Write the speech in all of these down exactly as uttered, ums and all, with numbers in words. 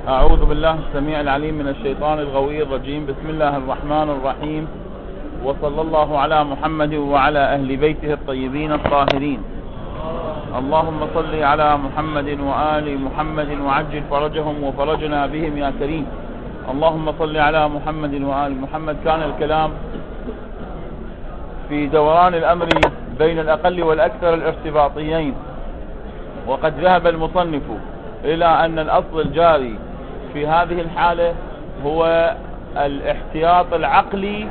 أعوذ بالله السميع العليم من الشيطان الغوي الرجيم. بسم الله الرحمن الرحيم، وصلى الله على محمد وعلى أهل بيته الطيبين الطاهرين. اللهم صل على محمد وآل محمد وعجل فرجهم وفرجنا بهم يا كريم. اللهم صل على محمد وآل محمد. كان الكلام في دوران الأمر بين الأقل والأكثر الارتباطيين، وقد ذهب المصنف إلى أن الأصل الجاري في هذه الحالة هو الاحتياط العقلي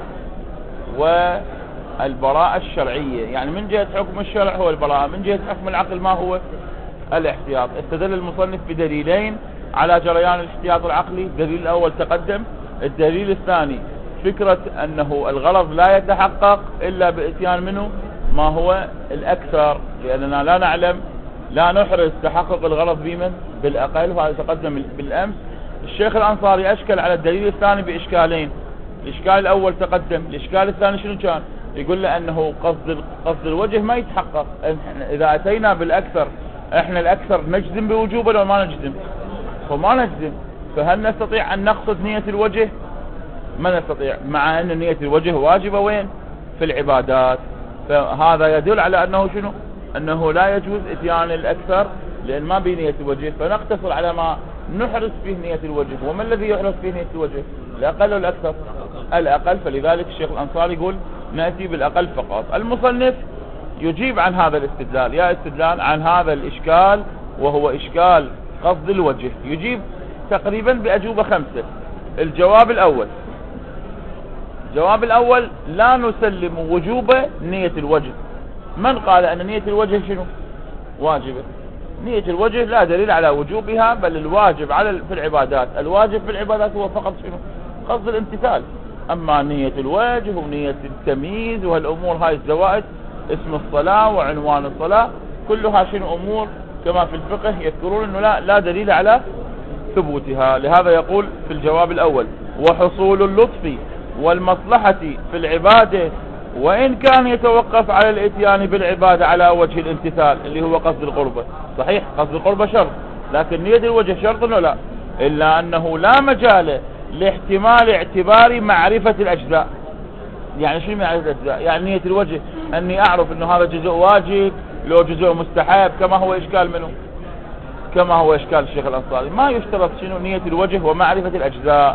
والبراءة الشرعية. يعني من جهة حكم الشرع هو البراءة، من جهة حكم العقل ما هو الاحتياط. استدل المصنف بدليلين على جريان الاحتياط العقلي. الدليل الأول تقدم. الدليل الثاني فكرة أنه الغرض لا يتحقق إلا بإتيان منه ما هو الأكثر، لأننا لا نعلم، لا نحرز تحقق الغرض بمن بالأقل، وهذا تقدم بالأمس. الشيخ الأنصاري أشكل على الدليل الثاني بإشكالين. الإشكال الأول تقدم، الإشكال الثاني شنو كان؟ يقول له أنه قصد قصد الوجه ما يتحقق. إذا أتينا بالأكثر، إحنا الأكثر نجزم بوجوبه لو ما نجزم؟ فما نجزم. فهل نستطيع أن نقصد نية الوجه؟ ما نستطيع، مع أن نية الوجه واجبة وين؟ في العبادات. فهذا يدل على أنه شنو؟ أنه لا يجوز إتيان الأكثر لأن ما بيه نية الوجه، فنقتصر على ما نحرص فيه نية الوجه. وما الذي يحرص فيه نية الوجه؟ الأقل والأكثر؟ الأقل. فلذلك الشيخ الأنصاري يقول نأتي بالأقل فقط. المصنف يجيب عن هذا الاستدلال، يا استدلال عن هذا الإشكال وهو إشكال قصد الوجه. يجيب تقريبا بأجوبة خمسة. الجواب الأول، الجواب الأول لا نسلم وجوب نية الوجه. من قال أن نية الوجه شنو؟ واجبة. نية الوجه لا دليل على وجوبها، بل الواجب على في العبادات، الواجب في العبادات هو فقط شنو؟ قصد الامتثال. أما نية الوجه ونية التمييز وهالأمور هاي الزوائد، اسم الصلاة وعنوان الصلاة، كلها شنو؟ أمور كما في الفقه يذكرون أنه لا, لا دليل على ثبوتها. لهذا يقول في الجواب الأول: وحصول اللطف والمصلحة في العبادة وإن كان يتوقف على الاتيان بالعبادة على وجه الامتثال اللي هو قصد القربة. صحيح قصد القربة شرط، لكن نية الوجه شرط ولا لا؟ إلا أنه لا مجال لاحتمال اعتبار معرفة الأجزاء. يعني شو معرفة الأجزاء؟ يعني نية الوجه أني أعرف أنه هذا جزء واجب لو جزء مستحب، كما هو إشكال منه، كما هو إشكال الشيخ الأنصاري. ما يشترط شنو؟ نية الوجه ومعرفة الأجزاء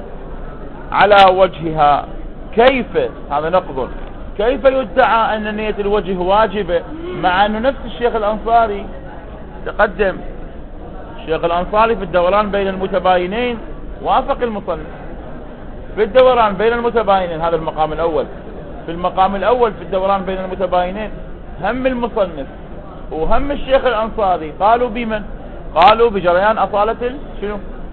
على وجهها. كيف؟ هذا نقض. كيف يدعى أن نية الوجه واجبة مع أنه نفس الشيخ الأنصاري تقدم؟ الشيخ الأنصاري في الدوران بين المتباينين وافق المصنف في الدوران بين المتباينين. هذا المقام الأول. في المقام الأول في الدوران بين المتباينين هم المصنف وهم الشيخ الأنصاري قالوا بمن؟ قالوا بجريان أصالة شنو؟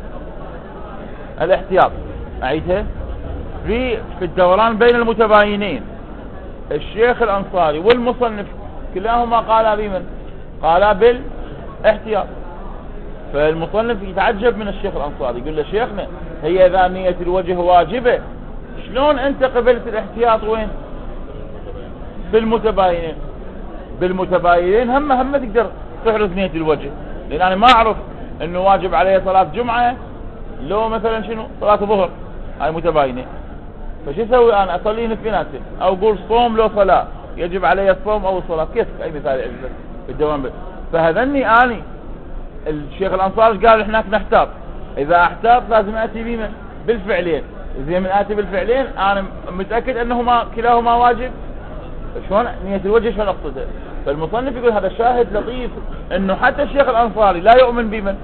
الاحتياط. أعيدها. في في الدوران بين المتباينين الشيخ الأنصاري والمصنف كلاهما قالا بمن؟ قالا بالاحتياط. فالمصنف يتعجب من الشيخ الأنصاري، يقول له: شيخنا، هي إذا نية الوجه واجبة شلون أنت قبلت الاحتياط وين؟ بالمتباينين. بالمتباينين هم هم تقدر تحرز نية الوجه، لأن أنا ما أعرف أنه واجب عليه صلاة جمعة لو مثلا شنو؟ صلاة ظهر، هاي متباينة. فشو اسوي انا؟ اصلي نفسي، او اقول صوم لو صلاة يجب علي الصوم او الصلاة. كيف؟ اي مثال يعجبك في الدوام. فهذني اني الشيخ الانصاري قال احنا نحتاط. اذا احتاط لازم اتي بما بالفعلين. اذا من اتي بالفعلين انا متاكد انهما كلاهما واجب. شلون نية الوجه شلون اقصدها؟ فالمصنف يقول هذا شاهد لطيف انه حتى الشيخ الانصاري لا يؤمن بمن؟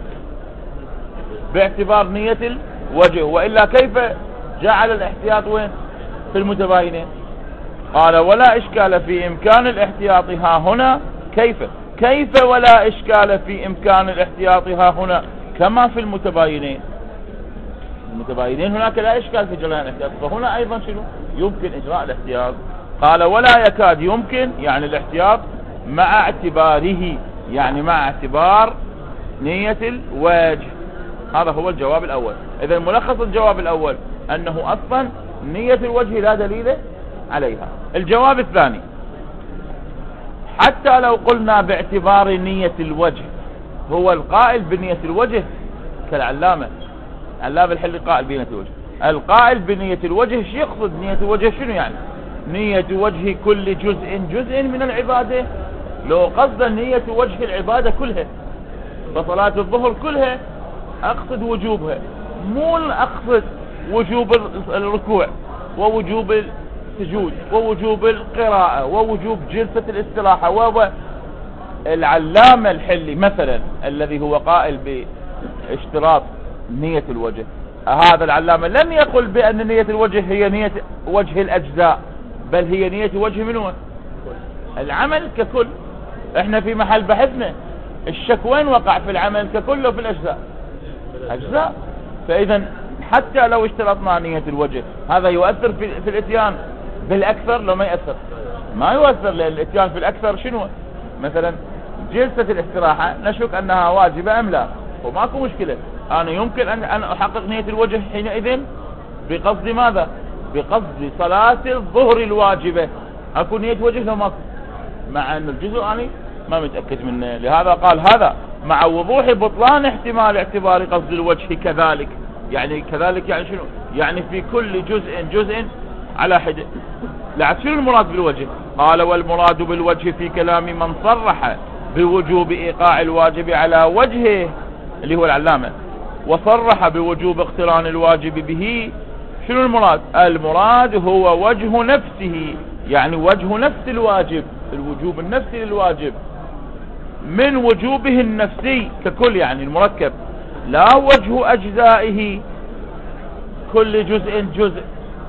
باعتبار نية الوجه. والا كيف جعل الاحتياط وين؟ في المتباينين. قال: ولا إشكال في إمكان الاحتياط ها هنا. كيف؟ كيف ولا إشكال في إمكان الاحتياط ها هنا كما في المتباينين؟ المتباينين هناك لا إشكال في جريان الاحتياط، فهنا أيضا شنو؟ يمكن إجراء الاحتياط. قال: ولا يكاد يمكن، يعني الاحتياط مع اعتباره، يعني مع اعتبار نية الوجه. هذا هو الجواب الأول. إذا ملخص الجواب الأول أنه أصلا نية الوجه لا دليل عليها. الجواب الثاني: حتى لو قلنا باعتبار نية الوجه هو القائل بنية الوجه كالعلامة علاب الحل قائل بنية الوجه. القائل بنية الوجه ايش يقصد؟ نية الوجه شنو يعني؟ نية وجه كل جزء جزء من العبادة. لو قصد نية وجه العبادة كلها فصلاة الظهر كلها اقصد وجوبها، مو اقصد وجوب الركوع ووجوب السجود ووجوب القراءة ووجوب جلسة الاستراحة. والعلامة الحلي مثلا الذي هو قائل باشتراط نية الوجه، هذا العلامة لم يقل بأن نية الوجه هي نية وجه الأجزاء، بل هي نية وجه منه العمل ككل. احنا في محل بحثنا الشك وين وقع، في العمل ككل وفي الأجزاء أجزاء. فإذا حتى لو اشترطنا نية الوجه هذا يؤثر في, في الاتيان بالأكثر؟ لو ما يؤثر ما يؤثر، لأن الاتيان في الأكثر شنو؟ مثلا جلسة الاستراحة نشك أنها واجبة أم لا، وماكو مشكلة. أنا يمكن أن, أن أحقق نية الوجه حينئذ بقصد ماذا؟ بقصد صلاة الظهر الواجبة أكون نية وجه لو ماكو، مع أن الجزء أنا ما متأكد منه. لهذا قال هذا مع وضوح بطلان احتمال اعتبار قصد الوجه كذلك. يعني كذلك يعني شنو؟ يعني في كل جزء جزء على حدة. لا شنو المراد بالوجه؟ قال والمراد بالوجه في كلام من صرح بوجوب إيقاع الواجب على وجهه اللي هو العلامة، وصرح بوجوب اقتران الواجب به. شنو المراد؟ المراد هو وجه نفسه، يعني وجه نفس الواجب، الوجوب النفسي للواجب من وجوبه النفسي ككل، يعني المركب، لا وجه أجزائه كل جزء جزء،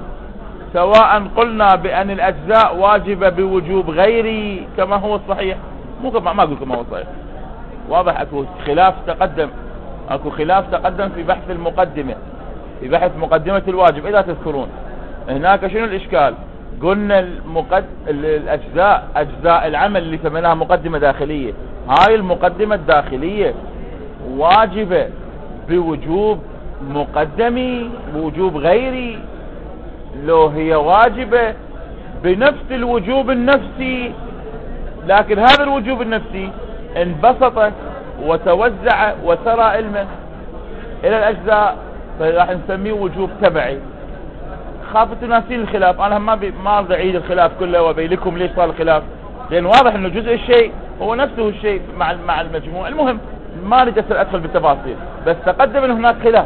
سواء قلنا بأن الأجزاء واجبة بوجوب غيري كما هو الصحيح. مو كما ما أقول كما هو الصحيح، واضح. أكو خلاف تقدم، أكو خلاف تقدم في بحث المقدمة، في بحث مقدمة الواجب. إذا تذكرون هناك شنو الإشكال؟ قلنا المقد... الأجزاء أجزاء العمل اللي سميناها مقدمة داخلية، هاي المقدمة الداخلية واجبة بوجوب مقدمي بوجوب غيري، لو هي واجبة بنفس الوجوب النفسي، لكن هذا الوجوب النفسي انبسط وتوزع وسرى علمه إلى الأجزاء، فراح نسميه وجوب تبعي. خافت ناسين الخلاف، أنا ما بي ما أريد أعيد الخلاف كله وبين لكم ليش صار الخلاف، لأن واضح إنه جزء الشيء هو نفسه الشيء مع مع المجموع. المهم ما أريد أدخل بالتفاصيل، بس تقدم إن هناك خلاف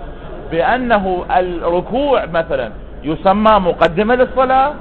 بأنه الركوع مثلا يسمى مقدمة للصلاة،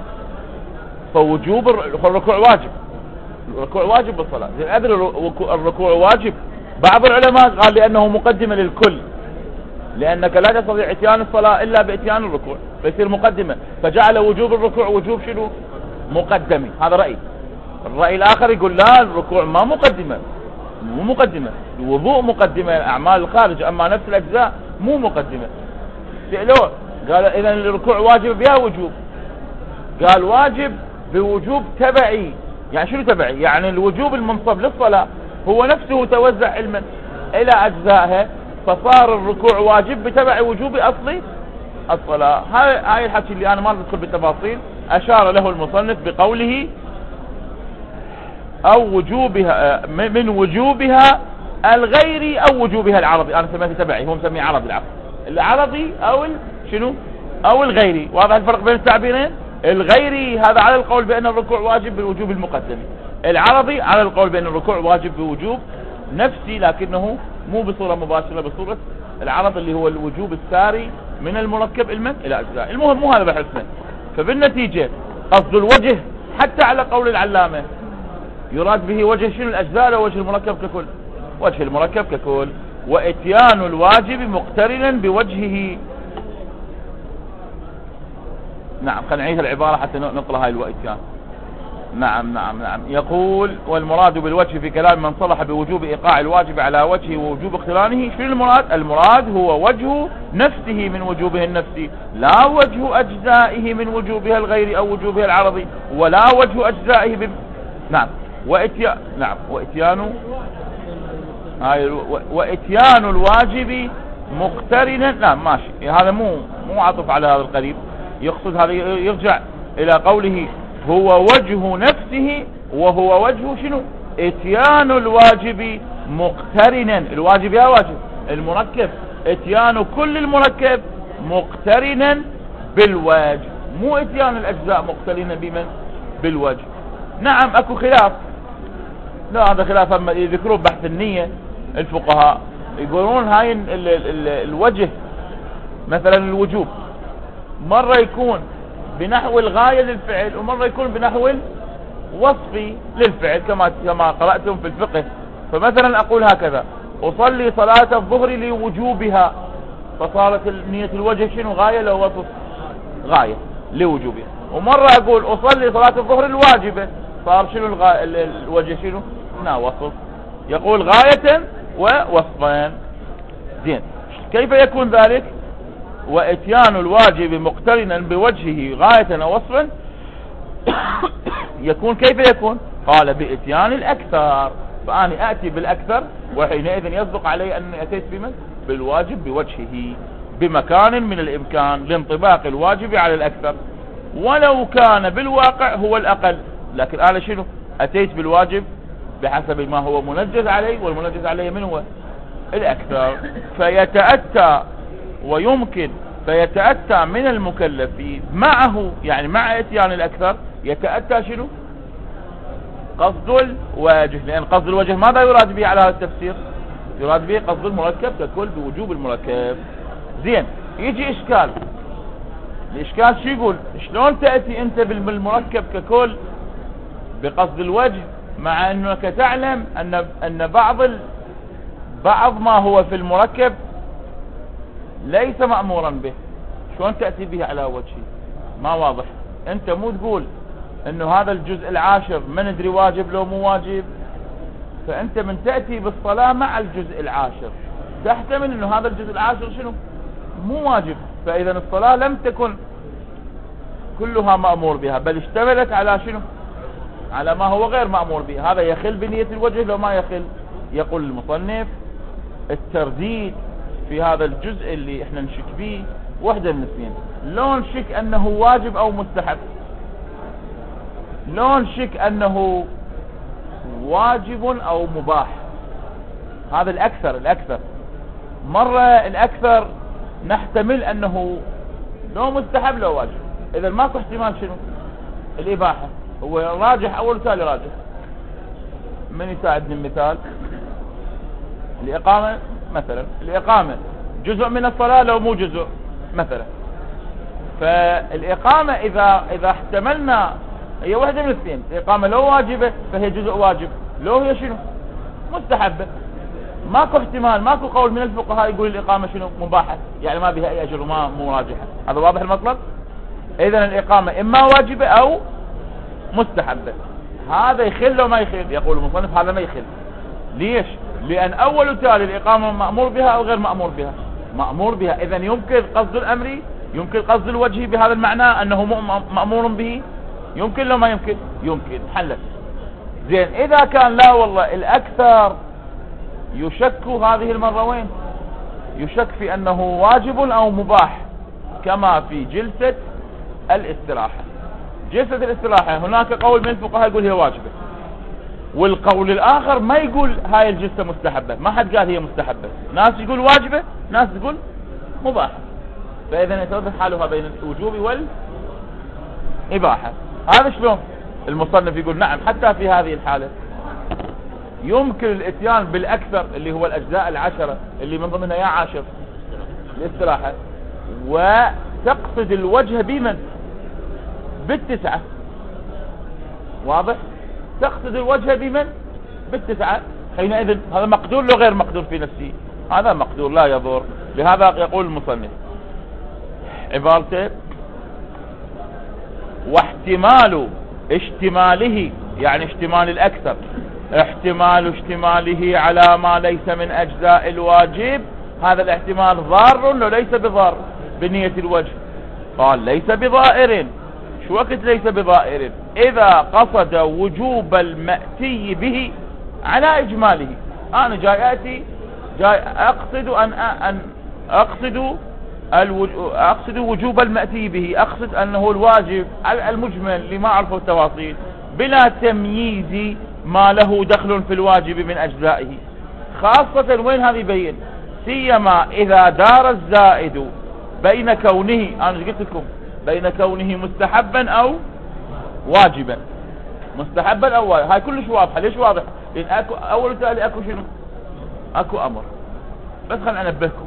فوجوب الركوع واجب، الركوع واجب بالصلاة. أدري الركوع واجب، بعض العلماء قال لأنه مقدمة للكل، لأنك لا تستطيع اتيان الصلاة إلا باتيان الركوع، فيصير مقدمة، فجعل وجوب الركوع وجوب شنو؟ مقدمي. هذا رأي. الرأي الآخر يقول لا، الركوع ما مقدمة، مو مقدمة، الوضوء مقدمة، أعمال الخارج، أما نفس الأجزاء مو مقدمة. سألوه قال إذا الركوع واجب بها وجوب، قال واجب بوجوب تبعي. يعني شنو تبعي؟ يعني الوجوب المنصب للصلاة هو نفسه توزع علما إلى أجزائها، فصار الركوع واجب بتبع وجوب أصلي الصلاة. هاي هاي الحكي اللي أنا ما ندخل بالتفاصيل، أشار له المصنف بقوله أو وجوبها من وجوبها الغيري أو وجوبها العرضي. أنا سميته تبعي، هو مسميه عرضي، العرض العرضي أو شنو أو الغيري. واضح الفرق بين التعبيرين؟ الغيري هذا على القول بأن الركوع واجب بالوجوب المقدمي، العرضي على القول بأن الركوع واجب بوجوب نفسي، لكنه مو بصورة مباشرة، بصورة العرض اللي هو الوجوب الساري من المركب المن إلى أجزاء. المهم مو هذا بحثنا. فبالنتيجة قصد الوجه حتى على قول العلامة يراد به وجه شنو؟ الأجزاء، لو وجه المركب ككل، وجه المركب ككل. وإتيان الواجب مقترنا بوجهه. نعم، خلينا نعيد العبارة حتى نقرأ هاي الوإتيان. نعم نعم نعم. يقول والمراد بالوجه في كلام من صلح بوجوب إيقاع الواجب على وجهه ووجوب اقترانه. شنو المراد؟ المراد هو وجه نفسه من وجوبه النفسي، لا وجه أجزائه من وجوبها الغيري أو وجوبها العرضي، ولا وجه أجزائه ب... نعم. وإتيان نعم وإتيان هاي وإتيان الواجب مقترنا. نعم ماشي، هذا مو مو عطف على هذا القريب، يقصد هذا يرجع إلى قوله هو وجه نفسه، وهو وجه شنو؟ اتيان الواجب مقترنا. الواجب يا واجب المركب اتيان كل المركب مقترنا بالوجه، مو اتيان الاجزاء مقترنا بمن؟ بالوجه. نعم اكو خلاف، لا هذا خلاف اما يذكرون بحث النية الفقهاء يقولون هاي ال ال ال الوجه مثلا الوجوب مرة يكون بنحو الغاية للفعل ومرة يكون بنحو الوصف للفعل كما كما قرأتم في الفقه. فمثلا اقول هكذا: اصلي صلاة الظهر لوجوبها، فصارت نية الوجه شنو؟ غاية لو وصف؟ غاية لوجوبها. ومرة اقول اصلي صلاة الظهر الواجبة، صار شنو الغاية الوجه؟ شنو؟ نا وصف. يقول غاية ووصفان. زين، كيف يكون ذلك؟ واتيان الواجب مقترنا بوجهه غاية او وصفا يكون كيف يكون؟ قال باتيان الاكثر، فاني اتي بالاكثر وحينئذ يصدق علي اني اتيت بمن؟ بالواجب بوجهه، بمكان من الامكان لانطباق الواجب على الاكثر ولو كان بالواقع هو الاقل. لكن انا شنو؟ اتيت بالواجب بحسب ما هو منجز عليه، والمنجز عليه من هو؟ الاكثر. فيتأتى ويمكن فيتأتى من المكلف معه، يعني مع اتيان الاكثر يتأتى شنو؟ قصد الوجه. لان قصد الوجه ماذا يراد به على هذا التفسير؟ يراد به قصد المركب ككل بوجوب المركب. زين، يجي اشكال. الاشكال شو يقول؟ شلون تأتي انت بالمركب ككل بقصد الوجه مع انك تعلم ان ان بعض ال... بعض ما هو في المركب ليس مأمورا به؟ شلون تأتي به على وجهه؟ ما واضح. انت مو تقول انه هذا الجزء العاشر ما ندري واجب لو مو واجب، فانت من تأتي بالصلاة مع الجزء العاشر تحتمل انه هذا الجزء العاشر شنو؟ مو واجب. فاذا الصلاة لم تكن كلها مأمور بها، بل اشتملت على شنو؟ على ما هو غير مأمور به. هذا يخل بنية الوجه لو ما يخل؟ يقول المصنف الترديد في هذا الجزء اللي احنا نشك به وحدة من اثنين: لو نشك انه واجب او مستحب، لو نشك انه واجب او مباح. هذا الاكثر الاكثر مرة الاكثر نحتمل انه لو مستحب لو واجب. اذا ماكو احتمال شنو؟ الاباحة. هو راجح اول تالي راجح. من يساعدني المثال؟ الاقامة مثلا، الاقامة جزء من الصلاة لو مو جزء مثلا. فالاقامة اذا اذا احتملنا هي واحدة من الاثنين: الاقامة لو واجبة فهي جزء واجب، لو هي شنو؟ مستحبة. ماكو احتمال، ماكو قول من الفقهاء يقول الاقامة شنو؟ مباحة، يعني ما بها اي اجر وما مو راجحة. هذا واضح المطلب؟ اذا الاقامة اما واجبة او مستحبة. هذا يخل لو ما يخل؟ يقول المصنف هذا ما يخل. ليش؟ لان اول تالي الاقامة مأمور بها او غير مأمور بها؟ مأمور بها. اذا يمكن قصد الامر، يمكن قصد الوجه بهذا المعنى انه مأمور به؟ يمكن لو ما يمكن؟ يمكن. حلت. زين، اذا كان لا والله الاكثر يشك هذه المرة وين؟ يشك في انه واجب او مباح، كما في جلسة الاستراحة. جلسة الاستراحة هناك قول من الفقهاء يقول هي واجبة، والقول الاخر ما يقول هاي الجلسة مستحبة، ما حد قال هي مستحبة. ناس يقول واجبة، ناس يقول مباحة. فاذا يتوضح حالها بين الوجوب والاباحة. هذا شلون؟ المصنف يقول نعم، حتى في هذه الحالة يمكن الاتيان بالاكثر اللي هو الاجزاء العشرة اللي من ضمنها يا عاشر الاستراحة، وتقصد الوجه بمن؟ بالتسعة. واضح؟ تقصد الوجه بمن؟ بالتسعة. حينئذ هذا مقدور لو غير مقدور في نفسه؟ هذا مقدور لا يضر. لهذا يقول المصنف عبارته: واحتمال اشتماله، يعني اشتمال الاكثر، احتمال اشتماله على ما ليس من اجزاء الواجب، هذا الاحتمال ضار وليس بضار بنية الوجه. قال ليس بضائر. شو وقت ليس بضائر؟ اذا قصد وجوب المأتي به على اجماله. انا جاي اتي جاي اقصد ان ان اقصد اقصد وجوب المأتي به، اقصد انه الواجب المجمل اللي ما اعرفه التفاصيل، بلا تمييز ما له دخل في الواجب من اجزائه. خاصة وين هذا يبين؟ سيما إذا دار الزائد بين كونه، أنا قلت لكم بين كونه مستحبا أو واجبا، مستحبا أو واجبا، هاي كلش واضحة. ليش واضحة؟ لأن أكو أول تالي أكو شنو؟ أكو أمر. بس خلنا أنبهكم،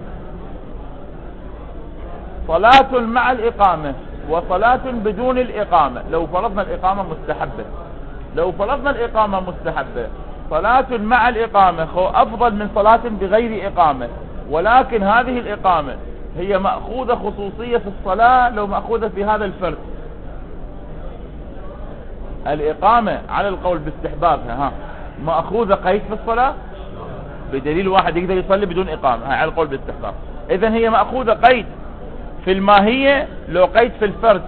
صلاة مع الإقامة وصلاة بدون الإقامة. لو فرضنا الإقامة مستحبة، لو فرضنا الإقامة مستحبة، صلاة مع الإقامة أفضل من صلاة بغير إقامة، ولكن هذه الإقامة هي مأخوذة خصوصية في الصلاة لو مأخوذة في هذا الفرد. الإقامة على القول باستحبابها ها مأخوذة قيد في الصلاة بدليل واحد يقدر يصلي بدون إقامة، هاي على القول باستحباب. إذن هي مأخوذة قيد في الماهية لو قيد في الفرد.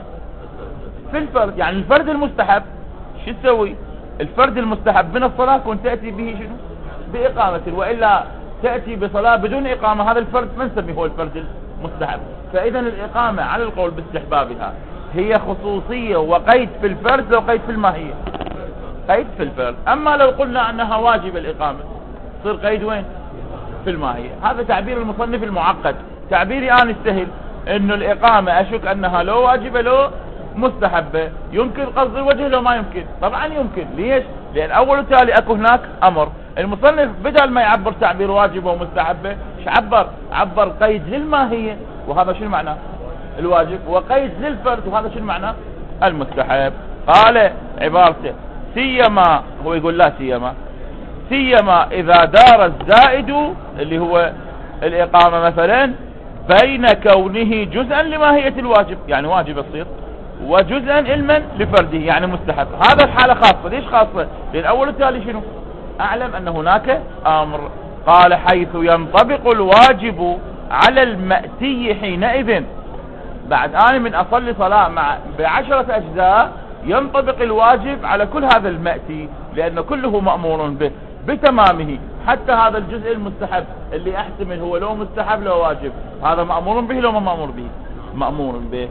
في الفرد يعني الفرد المستحب شو تسوي؟ الفرد المستحب من الصلاة كنت تأتي به شنو؟ بإقامة، وإلا تأتي بصلاة بدون إقامة، هذا الفرد ما نسميه هو الفرد المستحب. فإذا الإقامة على القول باستحبابها هي خصوصية وقيد في الفرد لو قيد في الماهية، قيد في الفرد. أما لو قلنا أنها واجب الإقامة صير قيد وين؟ في الماهية. هذا تعبير المصنف المعقد. تعبيري أنا السهل إنه الإقامة أشك أنها لو واجبة لو مستحبة. يمكن قصد الوجه لو ما يمكن؟ طبعا يمكن. ليش؟ لأن أول تالي أكو هناك أمر. المصنف بدل ما يعبر تعبير واجبة ومستحبة ايش عبر؟ عبر قيد للماهية، وهذا شو معناه؟ الواجب، وقيد للفرد، وهذا شو معناه؟ المستحب. قال عبارته سيما، هو يقول لا سيما، سيما إذا دار الزائد اللي هو الإقامة مثلا بين كونه جزءا لماهية الواجب، يعني واجب يصير، وجزءا علما لفرده يعني مستحب. هذا الحالة خاصة. ليش خاصة؟ لأن أول التالي شنو؟ أعلم أن هناك أمر. قال حيث ينطبق الواجب على المأتي حينئذ. بعد آن من أصلي صلاة مع بعشرة أجزاء ينطبق الواجب على كل هذا المأتي، لأن كله مأمور به بتمامه، حتى هذا الجزء المستحب اللي أحتمل هو لو مستحب لو واجب، هذا مأمور به لو ما مأمور به؟ مأمور به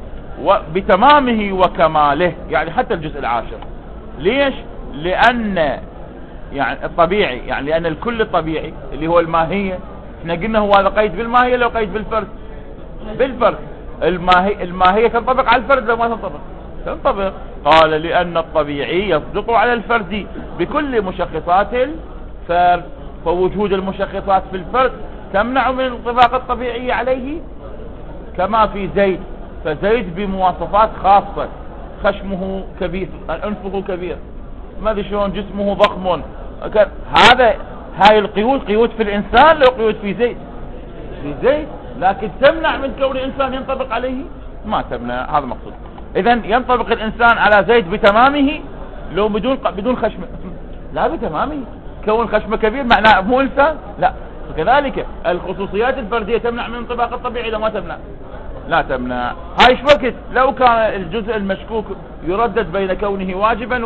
وبتمامه وكماله، يعني حتى الجزء العاشر. ليش؟ لأن يعني الطبيعي، يعني لأن الكل الطبيعي اللي هو الماهية، احنا قلنا هو هذا قيد بالماهية لو قيد بالفرد؟ بالفرد. الماهية, الماهية تنطبق على الفرد لو ما تنطبق؟ تنطبق. قال لأن الطبيعي يصدق على الفرد بكل مشخصات الفرد، فوجود المشخصات في الفرد تمنع من الانطباق الطبيعي عليه، كما في زيد، فزيد بمواصفات خاصة، خشمه كبير، أنفه كبير، ما ادري شلون، جسمه ضخم، هذا هاي القيود قيود في الإنسان لو قيود في زيد، في زيد، لكن تمنع من كون الإنسان ينطبق عليه؟ ما تمنع. هذا مقصود. إذن ينطبق الإنسان على زيد بتمامه لو بدون بدون خشمه؟ لا، بتمامه. كون خشمه كبير معناه مو إنسان؟ لا. فكذلك الخصوصيات الفردية تمنع من الانطباق الطبيعي لو ما تمنع؟ لا تمنع. هاي ايش وقت لو كان الجزء المشكوك يردد بين كونه واجبا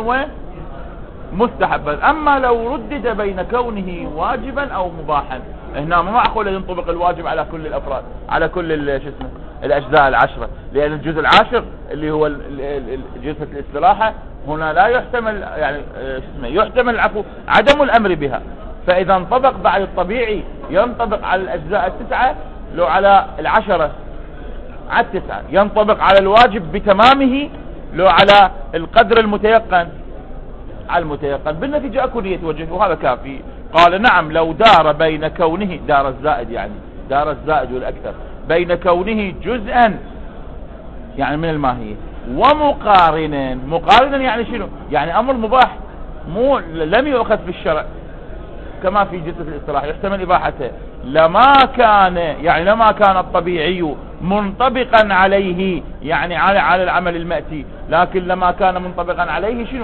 ومستحبا. اما لو ردد بين كونه واجبا او مباحا، هنا ما معقول ينطبق الواجب على كل الافراد، على كل شو اسمه الاجزاء العشرة، لان الجزء العاشر اللي هو جلسة الاستراحة هنا لا يحتمل، يعني شو اسمه يحتمل العفو عدم الامر بها. فاذا انطبق بعد الطبيعي ينطبق على الاجزاء التسعة، لو على العشرة على التسعة ينطبق على الواجب بتمامه، لو على القدر المتيقن على المتيقن. بالنتيجة اكو نية وجه، وهذا كافي. قال نعم لو دار بين كونه، دار الزائد يعني دار الزائد والاكثر، بين كونه جزءا يعني من الماهية ومقارنا. مقارنا يعني شنو؟ يعني امر مباح مو لم يؤخذ في الشرع، كما في جلسة الاستراحة يحتمل اباحته، لما كان يعني لما كان الطبيعي منطبقا عليه، يعني على على العمل المأتي، لكن لما كان منطبقا عليه شنو؟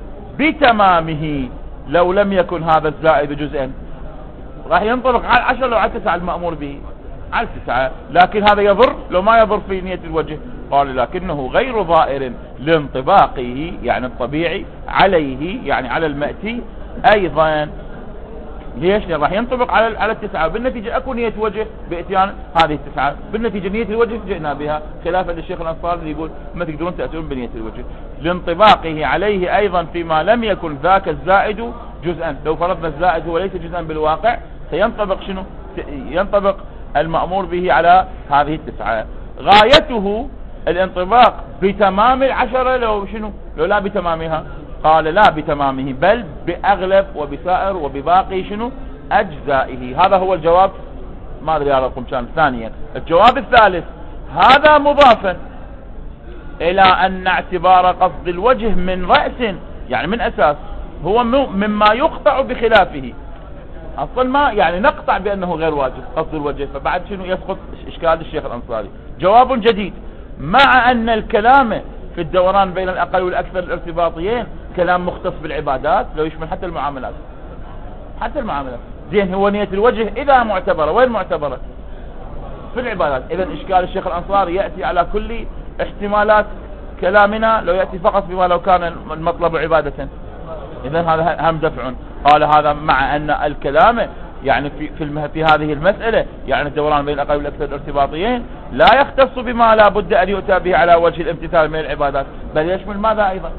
بتمامه. لو لم يكن هذا الزائد جزءا راح ينطبق على العشرة لو على التسعة المأمور به، على التسعة، لكن هذا يضر لو ما يضر في نية الوجه. قال لكنه غير ضائر لانطباقه، يعني الطبيعي عليه يعني على المأتي ايضا. ليش؟ لأن راح ينطبق على على التسعة، بالنتيجة اكو نية وجه باتيان هذه التسعة، بالنتيجة نية الوجه جئنا بها، خلافا للشيخ الأنصاري اللي يقول ما تقدرون تأتون بنية الوجه، لانطباقه عليه ايضا فيما لم يكن ذاك الزائد جزءا. لو فرضنا الزائد هو ليس جزءا بالواقع، سينطبق شنو؟ ينطبق المأمور به على هذه التسعة. غايته الانطباق بتمام العشرة لو شنو لو لا بتمامها؟ قال لا بتمامه، بل بأغلب وبسائر وبباقي شنو أجزائه. هذا هو الجواب. ما أدري يا رقم كان. ثانيا الجواب الثالث، هذا مضافا إلى أن اعتبار قصد الوجه من رأس، يعني من أساس، هو مما يقطع بخلافه. أصلا ما يعني نقطع بأنه غير واجب قصد الوجه، فبعد شنو يسقط إشكال الشيخ الأنصاري. جواب جديد، مع أن الكلام في الدوران بين الأقل والأكثر الارتباطيين كلام مختص بالعبادات، لو يشمل حتى المعاملات، حتى المعاملات. زين هو نية الوجه إذا معتبرة، وين معتبرة؟ في العبادات. إذا إشكال الشيخ الأنصاري يأتي على كل احتمالات كلامنا لو يأتي فقط بما لو كان المطلب عبادة. إذا هذا هم دفع. قال هذا مع أن الكلام يعني في في, في هذه المسألة، يعني الدوران بين الأقل والأكثر الارتباطيين لا يختص بما لا بد أن يؤتى به على وجه الامتثال من العبادات، بل يشمل ماذا أيضا؟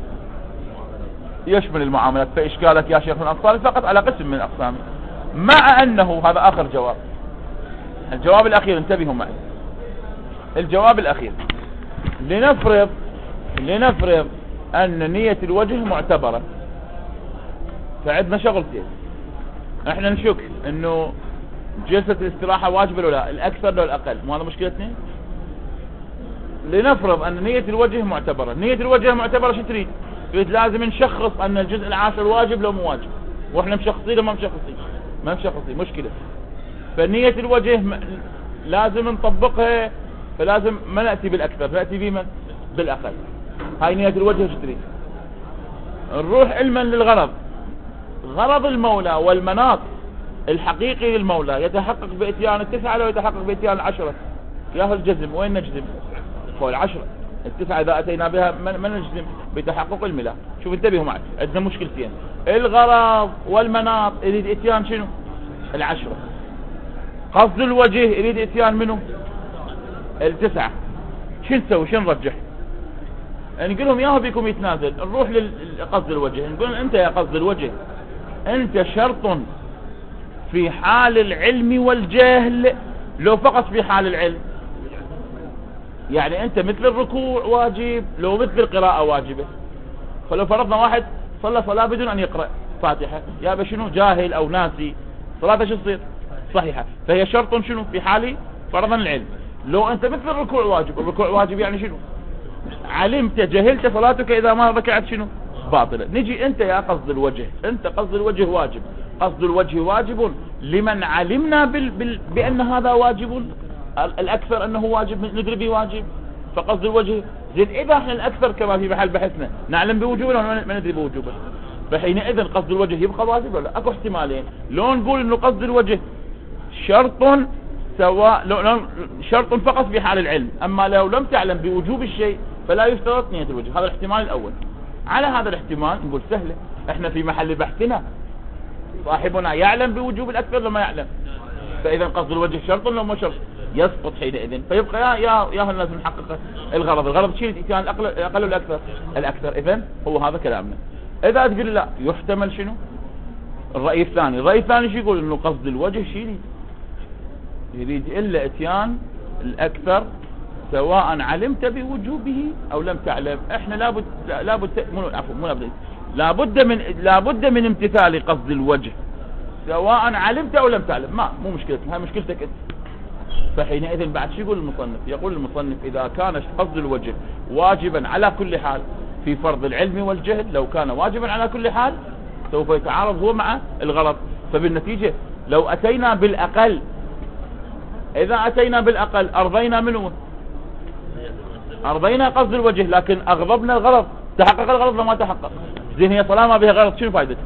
يشمل المعاملات. فإشكالك يا شيخ الأنصاري فقط على قسم من أقسامه. مع أنه هذا آخر جواب. الجواب الأخير، انتبهوا معي، الجواب الأخير، لنفرض لنفرض أن نية الوجه معتبرة، فعندنا شغلتين. احنا نشك انه جلسة الاستراحة واجبة ولا لا، الاكثر لو الاقل، مو هذا مشكلتنا. لنفرض ان نية الوجه معتبرة. نية الوجه معتبرة شو تريد؟ تريد لازم نشخص ان الجزء العاشر واجب لو مو واجب، واحنا مشخصين وما مشخصين، ما مشخصين، مشكلة. فنية الوجه م... لازم نطبقها، فلازم ما نأتي بالاكثر، نأتي بمن؟ بالاقل. هاي نية الوجه شو تريد؟ نروح علما للغرض. غرض المولى والمناط الحقيقي للمولى يتحقق بإتيان التسعة لو يتحقق بإتيان العشرة؟ ياهو الجزم، وين نجزم؟ هو العشرة. التسعة إذا أتينا بها ما نجزم بتحقق الملا. شوف انتبهوا معي، عندنا مشكلتين. الغرض والمناط يريد إتيان شنو؟ العشرة. قصد الوجه يريد إتيان منه؟ التسعة. شو نسوي؟ شو نرجح؟ نقول لهم ياهو بيكم يتنازل، نروح لقصد الوجه، نقول انت يا قصد الوجه انت شرط في حال العلم والجهل لو فقط في حال العلم، يعني انت مثل الركوع واجب لو مثل القراءة واجبة. فلو فرضنا واحد صلى صلاة بدون ان يقرأ فاتحة، يا بشنو جاهل او ناسي، صلاته شو تصير؟ صحيحة. فهي شرط شنو في حال فرضا العلم. لو انت مثل الركوع واجب، الركوع واجب يعني شنو؟ علمت جهلت صلاتك اذا ما ركعت شنو؟ باطلة. نجي انت يا قصد الوجه، انت قصد الوجه واجب، قصد الوجه واجب لمن علمنا بال... بال... بان هذا واجب، الاكثر انه واجب ندري به واجب، فقصد الوجه زين. اذا احنا الاكثر كما في محل بحثنا نعلم بوجوبه ولا ما ندري بوجوبه، فحينئذ قصد الوجه يبقى واجب ولا؟ اكو احتمالين. لو نقول انه قصد الوجه شرط سواء لو شرط فقط في حال العلم، اما لو لم تعلم بوجوب الشيء فلا يشترط نية الوجه. هذا الاحتمال الاول. على هذا الاحتمال نقول سهلة، احنا في محل بحثنا صاحبنا يعلم بوجوب الاكثر لما يعلم، فاذا قصد الوجه شرط لو ما شرط يسقط حينئذ. فيبقى يا يا يا لازم نحقق الغرض. الغرض شيء اتيان الاقل الاقل والاكثر، الاكثر. اذا هو هذا كلامنا. اذا تقول لا يحتمل شنو؟ الراي الثاني. الراي الثاني شو يقول؟ انه قصد الوجه شيء يريد يريد الا اتيان الاكثر سواء علمت بوجوبه او لم تعلم. احنا لابد لابد مو عفوا مو لابد لابد من لابد من امتثال قصد الوجه سواء علمت او لم تعلم. ما مو مشكلتنا، هاي مشكلتك انت. فحينئذ بعد شو يقول المصنف؟ يقول المصنف اذا كان قصد الوجه واجبا على كل حال في فرض العلم والجهل، لو كان واجبا على كل حال سوف يتعارض هو مع الغرض. فبالنتيجة لو اتينا بالاقل، اذا اتينا بالاقل ارضينا منه، ارضينا قصد الوجه لكن اغضبنا الغرض. تحقق الغرض لما تحقق. زين هي صلاة ما بها غرض شنو فائدتها؟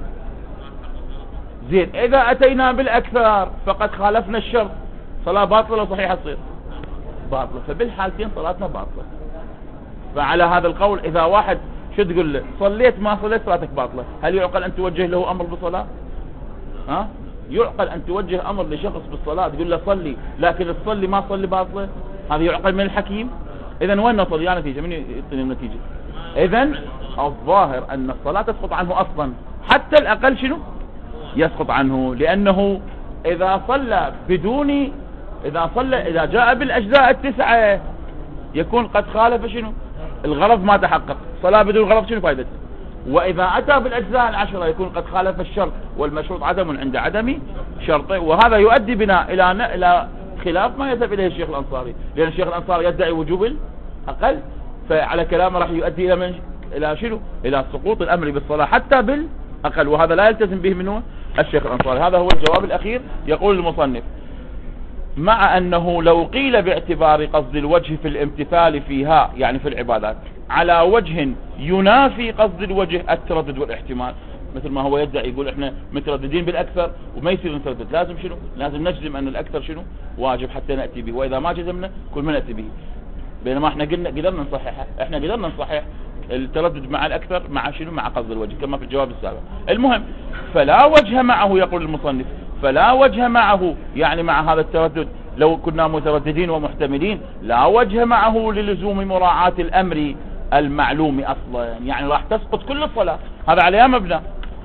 زين اذا اتينا بالاكثر فقد خالفنا الشرط، صلاة باطلة ولا صحيحة تصير؟ باطلة. فبالحالتين صلاتنا باطلة. فعلى هذا القول اذا واحد شو تقول له؟ صليت ما صليت صلاتك باطلة، هل يعقل ان توجه له امر بالصلاة؟ ها؟ يعقل ان توجه امر لشخص بالصلاة تقول له صلي لكن تصلي ما تصلي باطلة؟ هذا يعقل من الحكيم؟ اذا وين نصل يا نتيجة؟ من يعطيني النتيجة؟ اذا الظاهر ان الصلاة تسقط عنه اصلا، حتى الاقل شنو يسقط عنه، لانه إذا صلى بدون إذا صلى إذا جاء بالأجزاء التسعة يكون قد خالف شنو الغرض ما تحقق. صلاة بدون غرض شنو فائدته؟ وإذا أتى بالأجزاء العشرة يكون قد خالف الشرط، والمشروط عدم عند عدم شرطه. وهذا يؤدي بنا إلى إلى خلاف ما يذهب إليه الشيخ الأنصاري، لأن الشيخ الأنصاري يدعي وجوب الأقل، فعلى كلامه راح يؤدي إلى من إلى شنو إلى سقوط الأمر بالصلاة حتى بالأقل، وهذا لا يلتزم به منه الشيخ الأنصاري. هذا هو الجواب الأخير. يقول المصنف: مع أنه لو قيل باعتبار قصد الوجه في الامتثال فيها يعني في العبادات على وجه ينافي قصد الوجه التردد والاحتمال، مثل ما هو يدعي يقول احنا مترددين بالأكثر وما يصير نتردد، لازم شنو لازم نجزم أن الأكثر شنو واجب حتى نأتي به، وإذا ما جزمنا كل ما نأتي به. بينما احنا قلنا قدرنا نصححها، احنا قدرنا نصحح التردد مع الأكثر مع شنو مع قصد الوجه كما في الجواب السابق. المهم فلا وجه معه، يقول المصنف فلا وجه معه يعني مع هذا التردد لو كنا مترددين ومحتملين لا وجه معه للزوم مراعاة الأمر المعلوم أصلا، يعني راح تسقط كل الصلاة. هذا على أي مبنى؟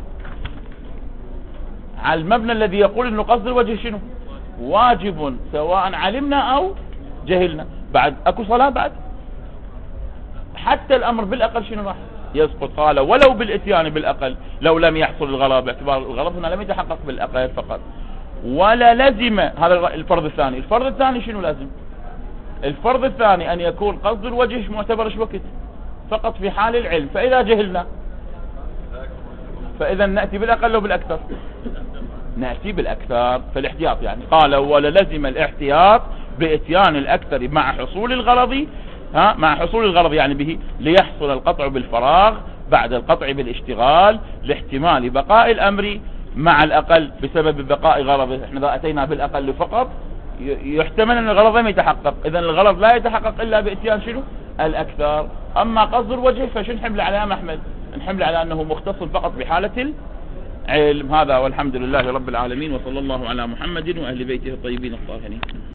على المبنى الذي يقول انه قصد الوجه شنو واجب سواء علمنا او جهلنا. بعد اكو صلاة بعد حتى الامر بالاقل شنو راح يسقط. قال ولو بالاتيان بالاقل لو لم يحصل الغرض، باعتبار الغرض هنا لم يتحقق بالاقل فقط. ولا لزم، هذا الفرض الثاني. الفرض الثاني شنو لازم؟ الفرض الثاني ان يكون قصد الوجه معتبر ايش وقت؟ فقط في حال العلم. فاذا جهلنا فاذا ناتي بالاقل او بالاكثر؟ ناتي بالاكثر في الاحتياط. يعني قال ولا لزم الاحتياط باتيان الاكثر مع حصول الغرض، ها مع حصول الغرض يعني به ليحصل القطع بالفراغ بعد القطع بالاشتغال لاحتمال بقاء الامر مع الاقل بسبب بقاء غرضه. احنا اذا اتينا بالاقل فقط يحتمل ان الغرض لم يتحقق، اذا الغرض لا يتحقق الا باتيان شنو الاكثر. اما قصد الوجه فشو نحمل على محمل؟ نحمل على انه مختص فقط بحالة العلم. هذا والحمد لله رب العالمين، وصلى الله على محمد واهل بيته الطيبين الطاهرين.